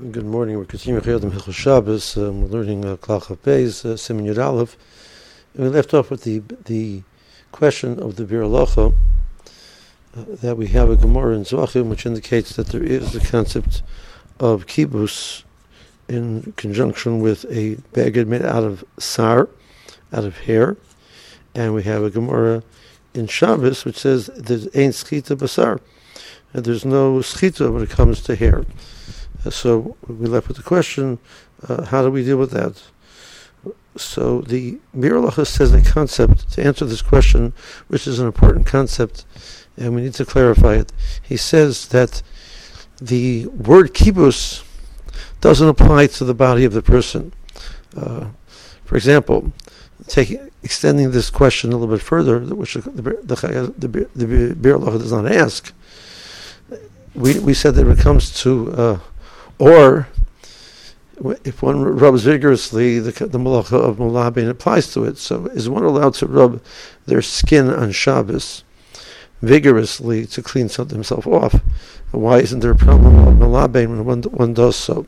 Good morning. We're continuing Chayot Hilchos Shabbos. We're learning Klal Chaf Beis, Siman Yud Aleph. And we left off with the question of the Bir Halacha that we have a Gemara in Zvachim, which indicates that there is the concept of kibbutz in conjunction with a bagged made out of sar, out of hair. And we have a Gemara in Shabbos which says there's ain't schita basar, and there's no schita when it comes to hair. So we left with the question, how do we deal with that? So the Bir Halacha says a concept to answer this question, which is an important concept, and we need to clarify it. He says that the word kibbutz doesn't apply to the body of the person. For example, extending this question a little bit further, which the Bir Halacha does not ask, we said that when it comes to or if one rubs vigorously, the malacha of malabein applies to it. So is one allowed to rub their skin on Shabbos vigorously to clean himself off? Why isn't there a problem of malabein when one does so?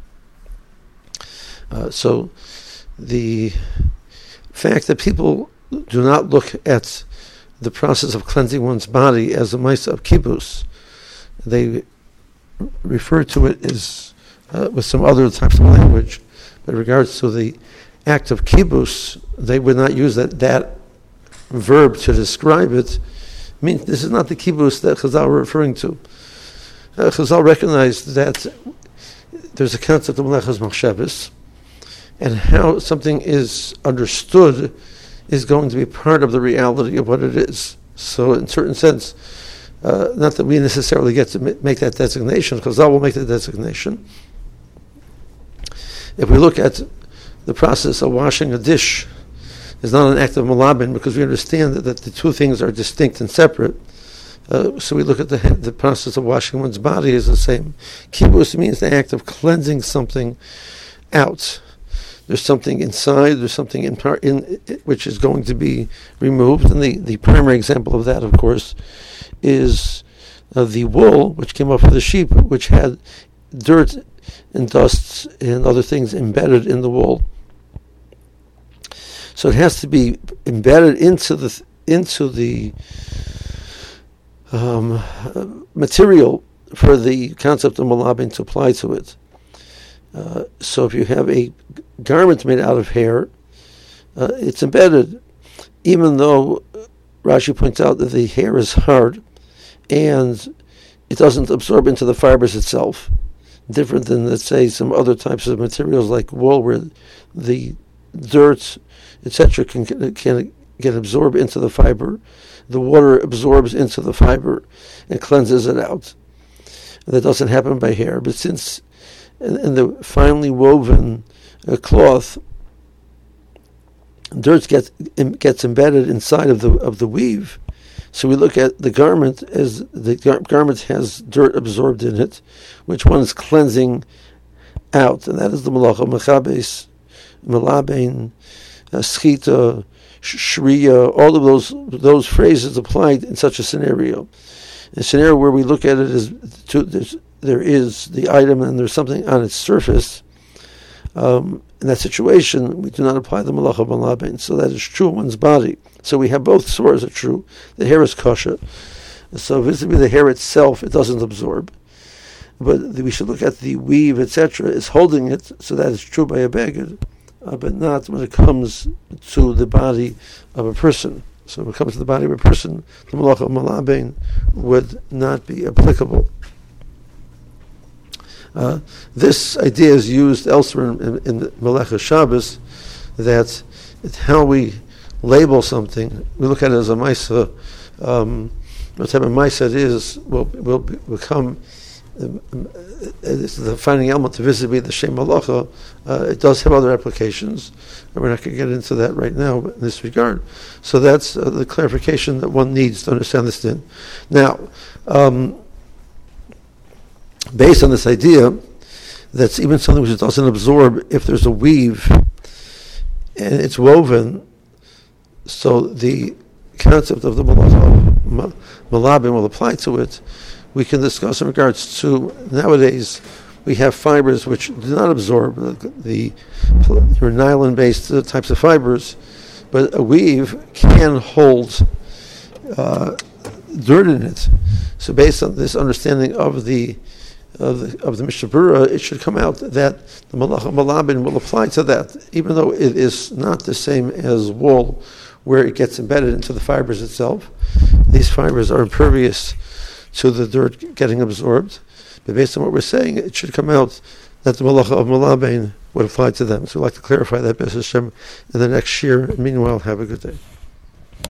So the fact that people do not look at the process of cleansing one's body as a ma'aseh of kibbutz, they refer to it as with some other types of language, but in regards to the act of kibbutz, they would not use that verb to describe it. I mean, this is not the kibbutz that Chazal were referring to. Chazal recognized that there's a concept of melechas machshavos, and how something is understood is going to be part of the reality of what it is. So in a certain sense, not that we necessarily get to make that designation, because Chazal will make the designation. If we look at the process of washing a dish, it's not an act of malaben, because we understand that the two things are distinct and separate. So we look at the process of washing one's body as the same. Kibbutz means the act of cleansing something out. There's something inside, there's something in which is going to be removed. And the primary example of that, of course, is the wool, which came off of the sheep, which had dirt and dust and other things embedded in the wool. So it has to be embedded into the material for the concept of malaben to apply to it. So if you have a garment made out of hair, it's embedded, even though Rashi points out that the hair is hard and it doesn't absorb into the fibers itself, different than, let's say, some other types of materials like wool, where the dirt, etc., can get absorbed into the fiber. The water absorbs into the fiber and cleanses it out. And that doesn't happen by hair, but since in the finely woven cloth, dirt gets embedded inside of the weave. So we look at the garment as the garment has dirt absorbed in it, which one is cleansing out, and that is the malacha mechabes, malabein, schita, shriya. All of those phrases applied in such a scenario. A scenario where we look at it as there is the item and there's something on its surface. In that situation, we do not apply the malacha malabein. So that is true in one's body. So we have both soras are true. The hair is kosher. So visibly the hair itself, it doesn't absorb. But we should look at the weave, etc., is holding it, so that is true by a bagged, but not when it comes to the body of a person. So when it comes to the body of a person, the malacha malabein would not be applicable. This idea is used elsewhere in the Melechas Shabbos, that it's how we label something. We look at it as a ma'aseh. What type of ma'aseh it is will become the defining element to visibly the Shem Malacha. It does have other applications, and we're not going to get into that right now in this regard. So that's the clarification that one needs to understand this thing. Now, based on this idea, that's even something which doesn't absorb if there's a weave and it's woven, so the concept of the malabein will apply to it. We can discuss in regards to nowadays we have fibers which do not absorb your nylon-based types of fibers, but a weave can hold dirt in it. So based on this understanding of the Mishnah Berurah, it should come out that the Malacha Malabin will apply to that, even though it is not the same as wool, where it gets embedded into the fibers itself. These fibers are impervious to the dirt getting absorbed. But based on what we're saying, it should come out that the Malacha of Malabin would apply to them. So we'd like to clarify that, B'ez Hashem, in the next year. Meanwhile, have a good day.